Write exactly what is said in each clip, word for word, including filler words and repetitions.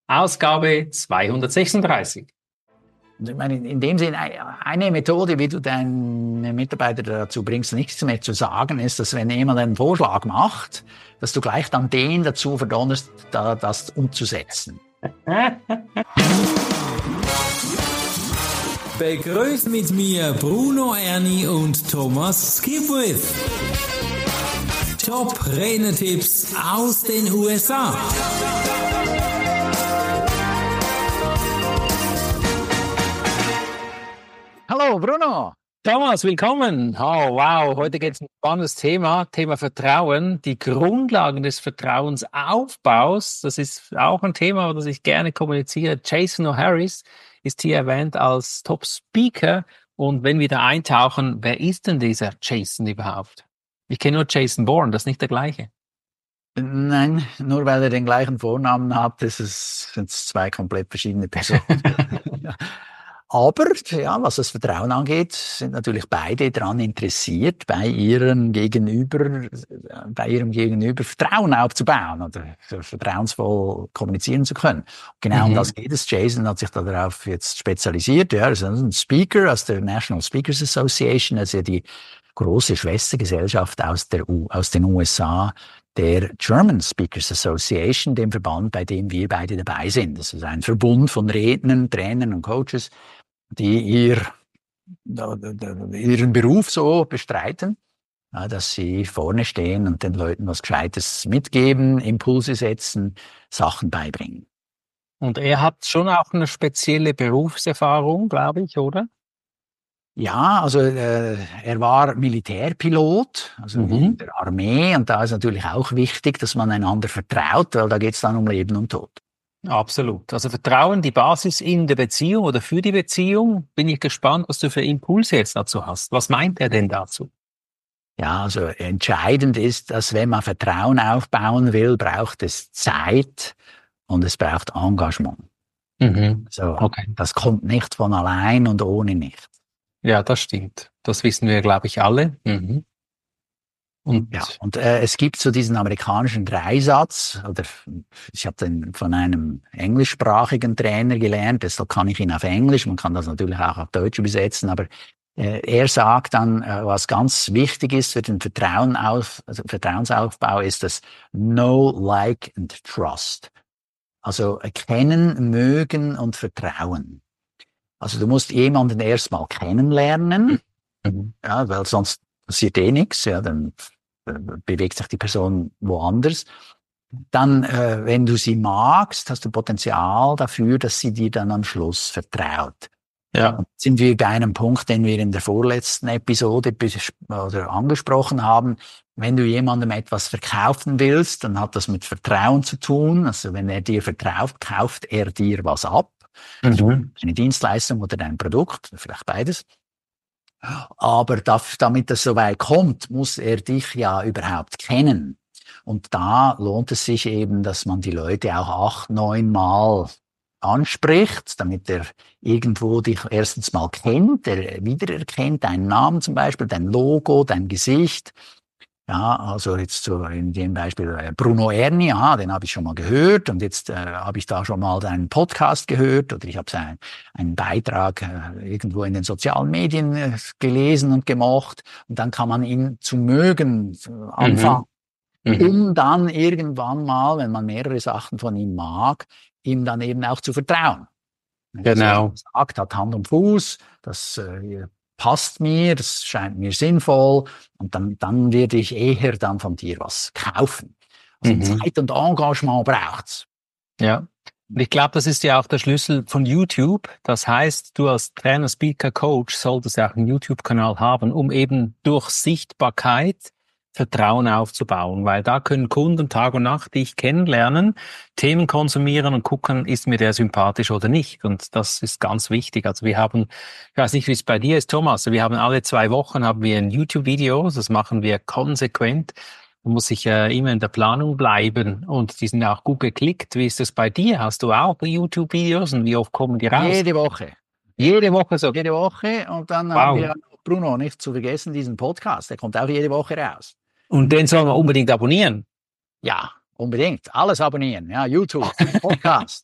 Ausgabe zweihundertsechsunddreißig. Ich meine, in dem Sinne, eine Methode, wie du deine Mitarbeiter dazu bringst, nichts mehr zu sagen, ist, dass wenn jemand einen Vorschlag macht, dass du gleich dann den dazu verdonnerst, da, das umzusetzen. Begrüßt mit mir Bruno Erni und Thomas Skipwith. Top-Renner-Tipps aus den U S A. Hallo Bruno. Thomas, willkommen. Oh, wow, heute geht es um ein spannendes Thema, Thema Vertrauen, die Grundlagen des Vertrauensaufbaus. Das ist auch ein Thema, das ich gerne kommuniziere. Jason O'Harris ist hier erwähnt als Top-Speaker. Und wenn wir da eintauchen, wer ist denn dieser Jason überhaupt? Ich kenne nur Jason Bourne, das ist nicht der gleiche. Nein, nur weil er den gleichen Vornamen hat, ist es, sind es zwei komplett verschiedene Personen. Aber ja, was das Vertrauen angeht, sind natürlich beide daran interessiert, bei ihrem Gegenüber, bei ihrem Gegenüber Vertrauen aufzubauen oder vertrauensvoll kommunizieren zu können. Genau mhm. um das geht es. Jason hat sich darauf jetzt spezialisiert. Ja, er ist ein Speaker aus der National Speakers Association, also die große Schwestergesellschaft aus der U, aus den U S A, der German Speakers Association, dem Verband, bei dem wir beide dabei sind. Das ist ein Verbund von Rednern, Trainern und Coaches, die ihr, ihren Beruf so bestreiten, ja, dass sie vorne stehen und den Leuten was Gescheites mitgeben, Impulse setzen, Sachen beibringen. Und er hat schon auch eine spezielle Berufserfahrung, glaube ich, oder? Ja, also äh, er war Militärpilot, also mhm. in der Armee, und da ist natürlich auch wichtig, dass man einander vertraut, weil da geht es dann um Leben und Tod. Absolut. Also Vertrauen, die Basis in der Beziehung oder für die Beziehung. Bin ich gespannt, was du für Impulse jetzt dazu hast. Was meint er denn dazu? Ja, also entscheidend ist, dass wenn man Vertrauen aufbauen will, braucht es Zeit und es braucht Engagement. Mhm. So, okay. Das kommt nicht von allein und ohne nichts. Ja, das stimmt. Das wissen wir, glaube ich, alle. Mhm. Und, ja, und äh, es gibt so diesen amerikanischen Dreisatz, oder ich habe den von einem englischsprachigen Trainer gelernt, deshalb kann ich ihn auf Englisch, man kann das natürlich auch auf Deutsch übersetzen, aber äh, er sagt dann, äh, was ganz wichtig ist für den Vertrauen auf, also Vertrauensaufbau, ist das Know, Like and Trust. Also erkennen, mögen und vertrauen. Also du musst jemanden erstmal kennenlernen, mhm. ja, weil sonst passiert eh nichts, ja, dann äh, bewegt sich die Person woanders. Dann, äh, wenn du sie magst, hast du Potenzial dafür, dass sie dir dann am Schluss vertraut. Ja. Und sind wir bei einem Punkt, den wir in der vorletzten Episode oder angesprochen haben. Wenn du jemandem etwas verkaufen willst, dann hat das mit Vertrauen zu tun. Also wenn er dir vertraut, kauft er dir was ab. Mhm. Eine Dienstleistung oder ein Produkt, vielleicht beides. Aber damit das so weit kommt, muss er dich ja überhaupt kennen. Und da lohnt es sich eben, dass man die Leute auch acht, neun Mal anspricht, damit er irgendwo dich erstens mal kennt, er wiedererkennt, deinen Namen zum Beispiel, dein Logo, dein Gesicht. Ja, also jetzt so in dem Beispiel Bruno Erni, ja, den habe ich schon mal gehört und jetzt äh, habe ich da schon mal deinen Podcast gehört oder ich habe einen, einen Beitrag äh, irgendwo in den sozialen Medien äh, gelesen und gemocht und dann kann man ihn zu mögen äh, anfangen, mhm. Mhm. um dann irgendwann mal, wenn man mehrere Sachen von ihm mag, ihm dann eben auch zu vertrauen. Wenn genau. er sagt, hat Hand und Fuß, das äh, passt mir, das scheint mir sinnvoll und dann, dann werde ich eher dann von dir was kaufen. Also mhm. Zeit und Engagement braucht's. Ja, und ich glaube, das ist ja auch der Schlüssel von YouTube. Das heißt, du als Trainer, Speaker, Coach solltest ja auch einen YouTube-Kanal haben, um eben durch Sichtbarkeit Vertrauen aufzubauen, weil da können Kunden Tag und Nacht dich kennenlernen, Themen konsumieren und gucken, ist mir der sympathisch oder nicht. Und das ist ganz wichtig. Also wir haben, ich weiß nicht, wie es bei dir ist, Thomas, wir haben alle zwei Wochen haben wir ein YouTube-Video, das machen wir konsequent. Man muss sich äh, immer in der Planung bleiben und die sind auch gut geklickt. Wie ist das bei dir? Hast du auch YouTube-Videos und wie oft kommen die raus? Jede Woche. Jede Woche so? Jede Woche und dann wow. haben wir Bruno, nicht zu vergessen, diesen Podcast, der kommt auch jede Woche raus. Und den sollen wir unbedingt abonnieren? Ja, unbedingt. Alles abonnieren. Ja, YouTube, Podcast,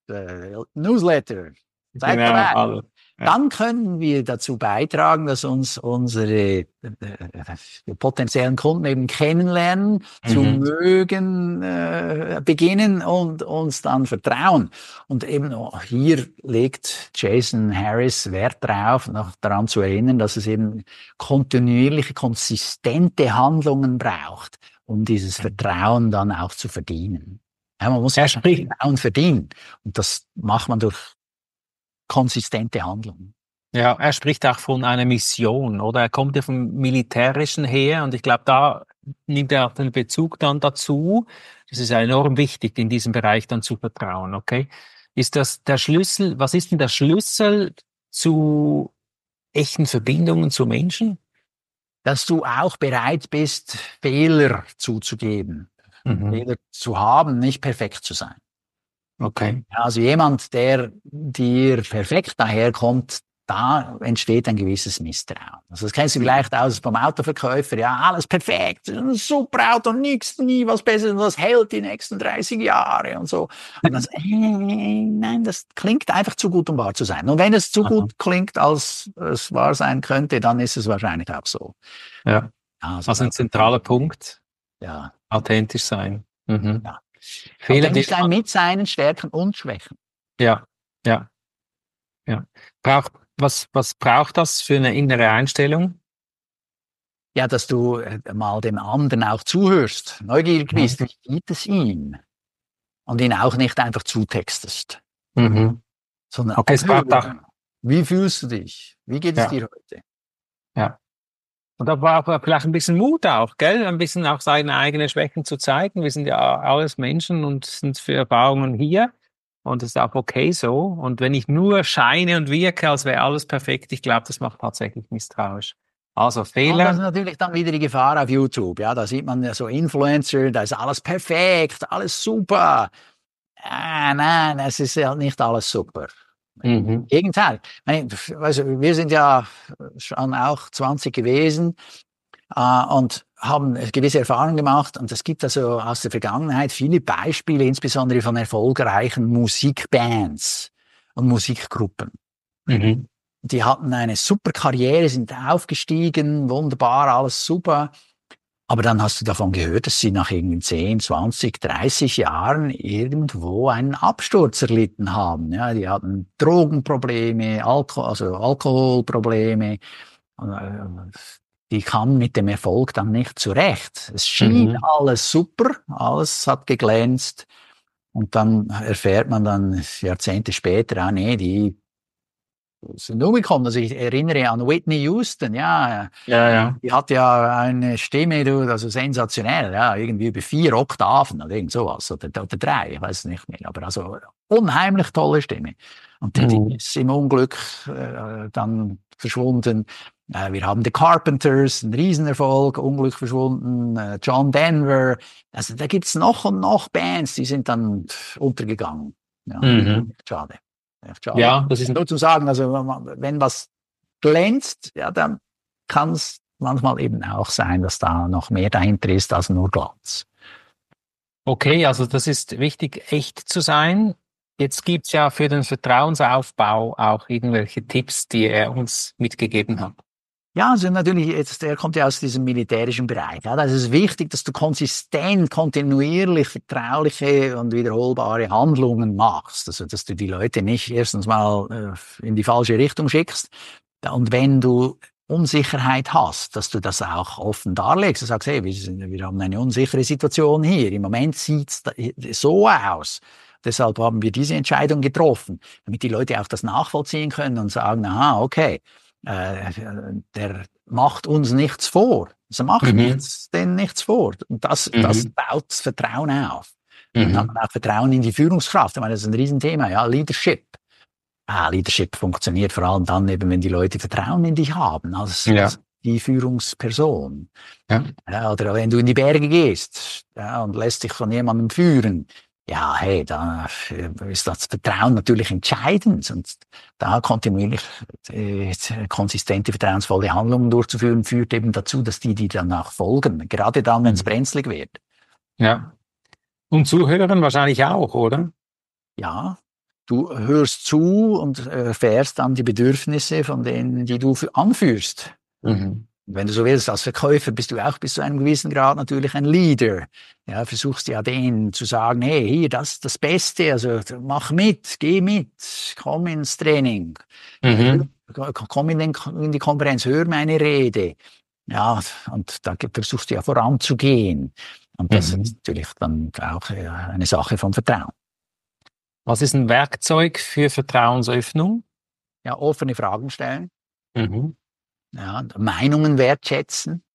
äh, Newsletter. Seid Genau, dabei. alle. Ja. Dann können wir dazu beitragen, dass uns unsere äh, äh, potenziellen Kunden eben kennenlernen, Mhm. zu mögen äh, beginnen und uns dann vertrauen. Und eben auch hier legt Jason Harris Wert drauf, noch daran zu erinnern, dass es eben kontinuierliche, konsistente Handlungen braucht, um dieses Vertrauen dann auch zu verdienen. Ja, man muss Er spricht, Vertrauen verdienen. Und das macht man durch konsistente Handlungen. ja, er spricht auch von einer Mission, oder? Er kommt ja vom Militärischen her und ich glaube, da nimmt er auch den Bezug dann dazu. Das ist ja enorm wichtig, in diesem Bereich dann zu vertrauen, okay? Ist das der Schlüssel, was ist denn der Schlüssel zu echten Verbindungen zu Menschen? Dass du auch bereit bist, Fehler zuzugeben, Mhm. Fehler zu haben, nicht perfekt zu sein. Okay. Also jemand, der dir perfekt daherkommt, da entsteht ein gewisses Misstrauen. Also das kennst du vielleicht aus vom Autoverkäufer. Ja, alles perfekt, ein super Auto, nichts, nie was Besseres, und das hält die nächsten dreißig Jahre und so. Und dann, äh, nein, das klingt einfach zu gut, um wahr zu sein. Und wenn es zu Aha. gut klingt, als es wahr sein könnte, dann ist es wahrscheinlich auch so. Ja. Also, Also ein zentraler Punkt, ja. authentisch sein. Mhm. Ja. Fehler, die Authentisch sein mit seinen Stärken und Schwächen. Ja, ja, ja. Braucht, was, was braucht das für eine innere Einstellung? Ja, dass du äh, mal dem anderen auch zuhörst, neugierig Mhm. bist, wie geht es ihm? Und ihn auch nicht einfach zutextest, Mhm. sondern Okay, es braucht auch, abhören. Wie fühlst du dich? Wie geht es ja, dir heute? ja. Und da braucht man vielleicht ein bisschen Mut auch, gell? Ein bisschen auch seine eigenen Schwächen zu zeigen. Wir sind ja alles Menschen und sind für Erfahrungen hier. Und das ist auch okay so. Und wenn ich nur scheine und wirke, als wäre alles perfekt, ich glaube, das macht tatsächlich misstrauisch. Also Und das Fehler. ist natürlich dann wieder die Gefahr auf YouTube. Ja, da sieht man ja so Influencer, da ist alles perfekt, alles super. Ah, nein, es ist ja nicht alles super. Mhm. Im Gegenteil. Ich meine, also wir sind ja schon auch zwanzig gewesen äh, und haben gewisse Erfahrungen gemacht. Und es gibt also aus der Vergangenheit viele Beispiele, insbesondere von erfolgreichen Musikbands und Musikgruppen. Mhm. Die hatten eine super Karriere, sind aufgestiegen, wunderbar, alles super. Aber dann hast du davon gehört, dass sie nach irgendwie zehn, zwanzig, dreißig Jahren irgendwo einen Absturz erlitten haben. Ja, die hatten Drogenprobleme, Alko also Alkoholprobleme. Die kamen mit dem Erfolg dann nicht zurecht. Es schien Mhm. alles super, alles hat geglänzt. Und dann erfährt man dann Jahrzehnte später, ah nee, die sind umgekommen. Also ich erinnere an Whitney Houston, ja. Ja, ja. Die hat ja eine Stimme, du, also sensationell, ja, irgendwie über vier Oktaven oder irgend sowas, oder, oder drei, ich weiß es nicht mehr, aber also unheimlich tolle Stimme. Und die, die Mhm. ist im Unglück äh, dann verschwunden. Äh, wir haben The Carpenters, ein Riesenerfolg, Unglück verschwunden, äh, John Denver. Also da gibt's noch und noch Bands, die sind dann untergegangen. Ja, Mhm. schade. Echt schade. Ja, das ist Nur zu sagen, also wenn was glänzt, ja, dann kann es manchmal eben auch sein, dass da noch mehr dahinter ist als nur Glanz. okay, also das ist wichtig, echt zu sein. Jetzt gibt's ja für den Vertrauensaufbau auch irgendwelche Tipps, die er uns mitgegeben hat. Ja, also natürlich, jetzt, der kommt ja aus diesem militärischen Bereich. Ja, das ist wichtig, dass du konsistent, kontinuierlich vertrauliche und wiederholbare Handlungen machst. Also, dass du die Leute nicht erstens mal äh, in die falsche Richtung schickst. Und wenn du Unsicherheit hast, dass du das auch offen darlegst. Du sagst, hey, wir, sind, wir haben eine unsichere Situation hier. Im Moment sieht's so aus. Deshalb haben wir diese Entscheidung getroffen, damit die Leute auch das nachvollziehen können und sagen, aha, okay, äh, der macht uns nichts vor. Also macht Mhm. nichts, denen nichts vor. Und das, Mhm. das baut das Vertrauen auf. Mhm. Dann hat man auch Vertrauen in die Führungskraft. Ich meine, das ist ein Riesenthema, ja, Leadership. Ah, Leadership funktioniert vor allem dann eben, wenn die Leute Vertrauen in dich haben, als, Ja. als die Führungsperson. Ja. Ja, oder wenn du in die Berge gehst, ja, und lässt dich von jemandem führen. Ja, hey, da ist das Vertrauen natürlich entscheidend. Und da kontinuierlich äh, konsistente, vertrauensvolle Handlungen durchzuführen, führt eben dazu, dass die, die danach folgen, gerade dann, wenn es Mhm. brenzlig wird. Ja. Und Zuhören wahrscheinlich auch, oder? Ja, du hörst zu und erfährst dann die Bedürfnisse von denen, die du anführst. Mhm. Wenn du so willst, als Verkäufer bist du auch bis zu einem gewissen Grad natürlich ein Leader. Ja, versuchst ja denen zu sagen, hey, hier, das ist das Beste, also mach mit, geh mit, komm ins Training, Mhm. komm in, den, in die Konferenz, hör meine Rede. Ja, und da versuchst du ja voranzugehen. Und das Mhm. ist natürlich dann auch eine Sache von Vertrauen. Was ist ein Werkzeug für Vertrauensöffnung? Ja, offene Fragen stellen. Mhm. Ja, Meinungen wertschätzen,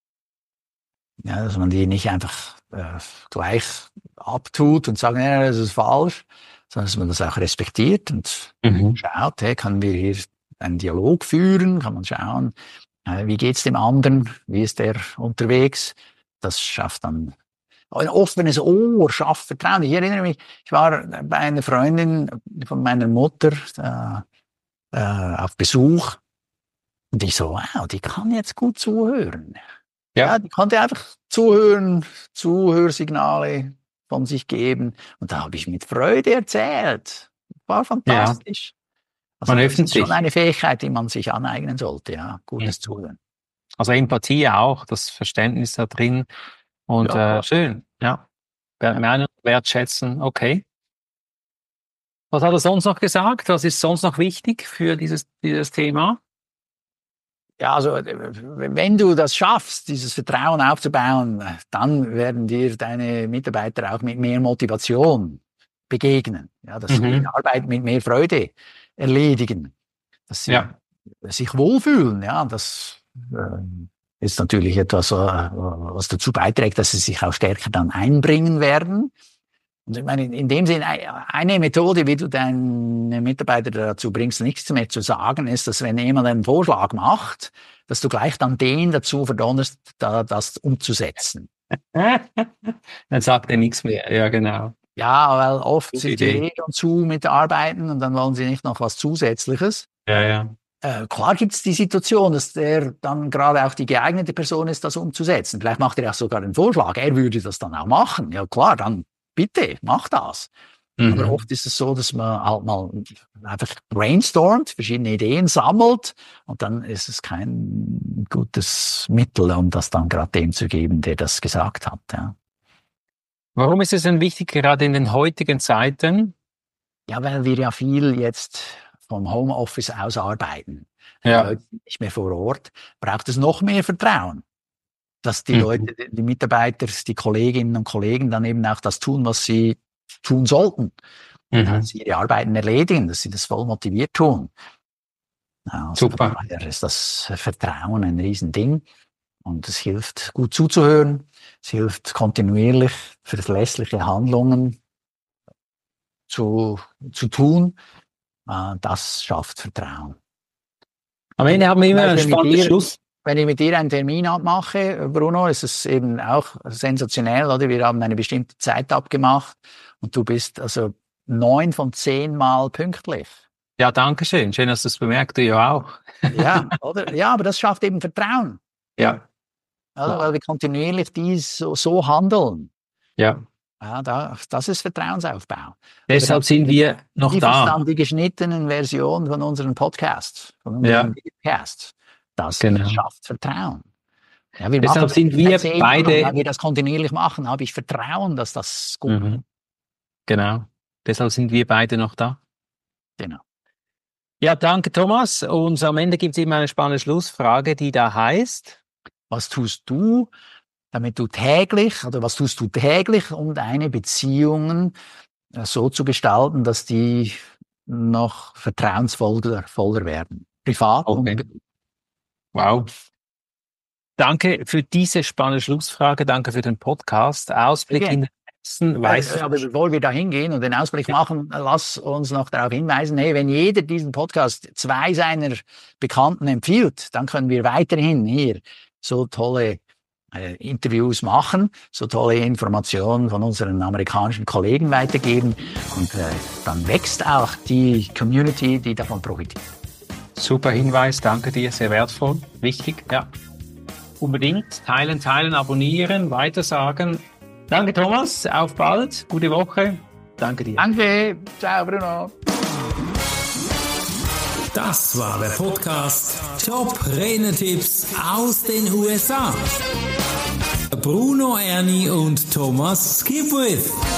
ja, dass man die nicht einfach äh, gleich abtut und sagt, ja, das ist falsch, sondern dass man das auch respektiert und Mhm. schaut, hey, können wir hier einen Dialog führen, kann man schauen, äh, wie geht's dem anderen, wie ist der unterwegs, das schafft dann ein offenes Ohr, schafft Vertrauen. Ich erinnere mich, ich war bei einer Freundin von meiner Mutter äh, äh, auf Besuch. Und ich so, wow, die kann jetzt gut zuhören. Ja, Ja. die konnte einfach zuhören, Zuhörsignale von sich geben. Und da habe ich mit Freude erzählt. War Ja. fantastisch. Also Man das öffnet ist schon sich. eine Fähigkeit, die man sich aneignen sollte, ja, gutes Mhm. Zuhören. Also Empathie auch, das Verständnis da drin. Und Ja, äh, schön, ja. Meinung wertschätzen, okay. Was hat er sonst noch gesagt? Was ist sonst noch wichtig für dieses, dieses Thema? Ja, also wenn du das schaffst, dieses Vertrauen aufzubauen, dann werden dir deine Mitarbeiter auch mit mehr Motivation begegnen. Ja, dass sie Mhm. ihre Arbeit mit mehr Freude erledigen, dass sie Ja. sich wohlfühlen. Ja, das äh, ist natürlich etwas, äh, was dazu beiträgt, dass sie sich auch stärker dann einbringen werden. Und ich meine, in dem Sinne, eine Methode, wie du deine Mitarbeiter dazu bringst, nichts mehr zu sagen, ist, dass wenn jemand einen Vorschlag macht, dass du gleich dann den dazu verdonnerst, da, das umzusetzen. Dann sagt er nichts mehr. Ja, genau. Ja, weil oft Gute sind die Idee. eh schon zu mit Arbeiten und dann wollen sie nicht noch was Zusätzliches. Ja, ja. Äh, klar gibt es die Situation, dass der dann gerade auch die geeignete Person ist, das umzusetzen. Vielleicht macht er auch sogar den Vorschlag, er würde das dann auch machen. Ja klar, dann bitte, mach das. Mhm. Aber oft ist es so, dass man halt mal einfach brainstormt, verschiedene Ideen sammelt und dann ist es kein gutes Mittel, um das dann gerade dem zu geben, der das gesagt hat. Ja, Warum ist es denn wichtig, gerade in den heutigen Zeiten? ja, weil wir ja viel jetzt vom Homeoffice aus arbeiten, die Ja. Leute sind nicht mehr vor Ort, braucht es noch mehr Vertrauen, dass die Mhm. Leute, die Mitarbeiter, die Kolleginnen und Kollegen dann eben auch das tun, was sie tun sollten. Mhm. Dass sie ihre Arbeiten erledigen, dass sie das voll motiviert tun. Also Super. von daher ist das Vertrauen ein Riesending. Und es hilft, gut zuzuhören. Es hilft kontinuierlich verlässliche Handlungen zu, zu tun. Das schafft Vertrauen. Am Ende haben wir immer einen Wenn ich mit spannenden dir- Schluss. Wenn ich mit dir einen Termin abmache, Bruno, ist es eben auch sensationell, oder? Wir haben eine bestimmte Zeit abgemacht und du bist also neun von zehn Mal pünktlich. Ja, danke schön. Schön, dass du es bemerkt, du ja auch. Ja, oder? Ja, aber das schafft eben Vertrauen. Ja. Also, Ja. weil wir kontinuierlich dies so, so handeln. Ja. Ja, da, das ist Vertrauensaufbau. Deshalb sind wir noch Lieferst da. dann die geschnittenen Versionen von unseren Podcasts, von unseren Podcasts. Das Genau. schafft Vertrauen. Ja, wir Deshalb machen sind wir seit zehn Jahren, beide- weil wir das kontinuierlich machen, habe ich Vertrauen, dass das gut Mhm. wird. Genau. Deshalb sind wir beide noch da. Genau. Ja, danke Thomas. Und am Ende gibt es immer eine spannende Schlussfrage, die da heißt: Was tust du, damit du täglich, oder was tust du täglich, um deine Beziehungen äh, so zu gestalten, dass die noch vertrauensvoller voller werden? Privat Okay. und Wow. Danke für diese spannende Schlussfrage. Danke für den Podcast. Ausblick Okay. in den nächsten weiß. Äh, Aber bevor wir da hingehen und den Ausblick machen, lass uns noch darauf hinweisen, hey, wenn jeder diesen Podcast zwei seiner Bekannten empfiehlt, dann können wir weiterhin hier so tolle äh, Interviews machen, so tolle Informationen von unseren amerikanischen Kollegen weitergeben und äh, dann wächst auch die Community, die davon profitiert. Super Hinweis, danke dir, sehr wertvoll, wichtig, ja. Unbedingt teilen, teilen, abonnieren, weitersagen. Danke Thomas, auf bald, gute Woche. Danke dir. Danke, ciao Bruno. Das war der Podcast Top Renetipps aus den U S A. Bruno Erni und Thomas Skipwith.